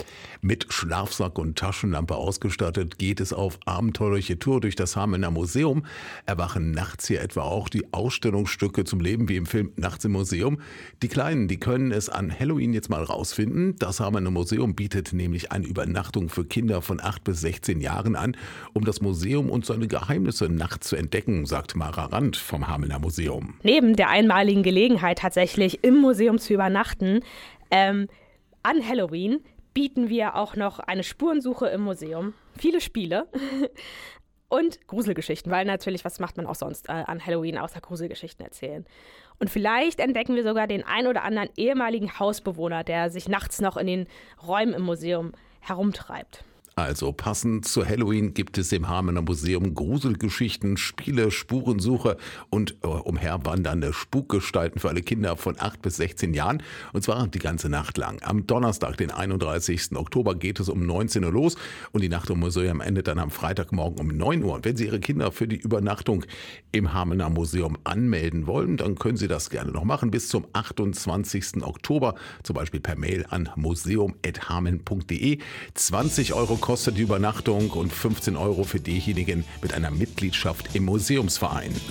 Mit Schlafsack und Taschenlampe ausgestattet geht es auf abenteuerliche Tour durch das Hamelner Museum. Erwachen nachts hier etwa auch die Ausstellungsstücke zum Leben wie im Film Nachts im Museum. Die Kleinen, die können es an Halloween jetzt mal rausfinden. Das Hamelner Museum bietet nämlich eine Übernachtung für Kinder von 8 bis 16 Jahren an, um das Museum und seine Geheimnisse nachts zu entdecken, sagt Mara Rand vom Hamelner Museum. Neben der einmaligen Gelegenheit tatsächlich im Museum zu übernachten, an Halloween bieten wir auch noch eine Spurensuche im Museum, viele Spiele und Gruselgeschichten, weil natürlich, was macht man auch sonst an Halloween außer Gruselgeschichten erzählen. Und vielleicht entdecken wir sogar den ein oder anderen ehemaligen Hausbewohner, der sich nachts noch in den Räumen im Museum herumtreibt. Also passend zu Halloween gibt es im Hamelner Museum Gruselgeschichten, Spiele, Spurensuche und umherwandernde Spukgestalten für alle Kinder von 8 bis 16 Jahren. Und zwar die ganze Nacht lang. Am Donnerstag, den 31. Oktober, geht es um 19 Uhr los und die Nacht im Museum endet dann am Freitagmorgen um 9 Uhr. Und wenn Sie Ihre Kinder für die Übernachtung im Hamelner Museum anmelden wollen, dann können Sie das gerne noch machen bis zum 28. Oktober, zum Beispiel per Mail an museum@hameln.de. 20 Euro kostet die Übernachtung und 15 Euro für diejenigen mit einer Mitgliedschaft im Museumsverein.